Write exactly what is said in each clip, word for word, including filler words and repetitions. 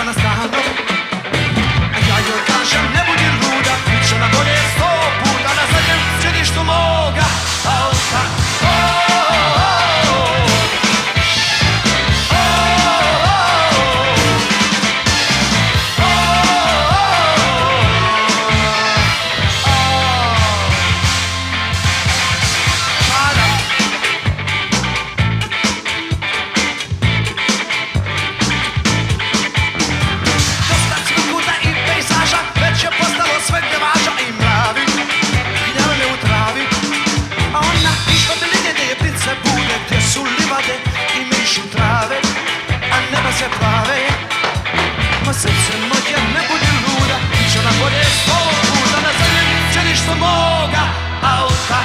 na stranu. A ja joj kažem ne budi luda, bit će na bolje sto puta na zadnjem sjedištu moga auta. Se plave, ma srce moje ne budi luda, bit će na bolje sto puta na zadnjem sjedištu moga auta.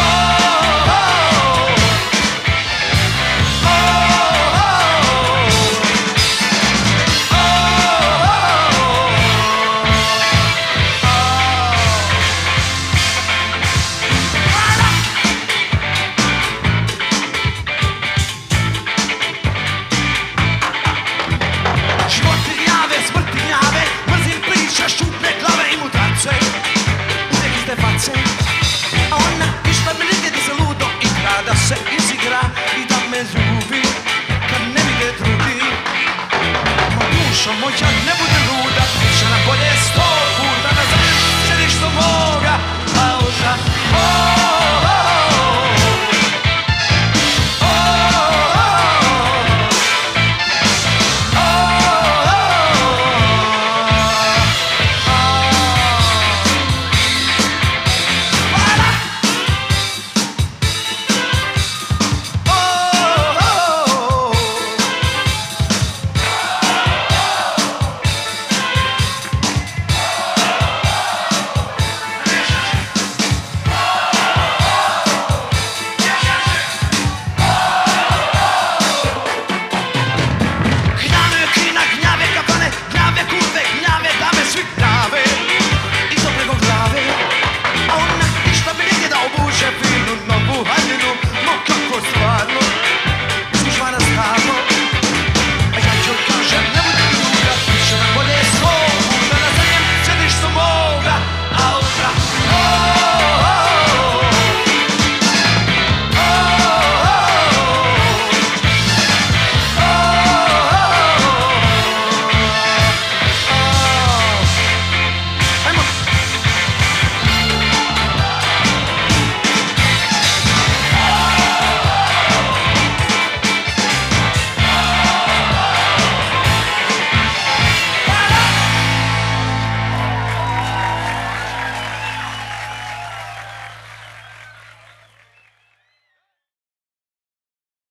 A ona išla mi negdje da se ludo igra, da se izigra i da me ljubi kad ne vide drugi. Ma dušo moja ne bude luda, bit će na bolje sto puta na zadnjem sjedištu moga.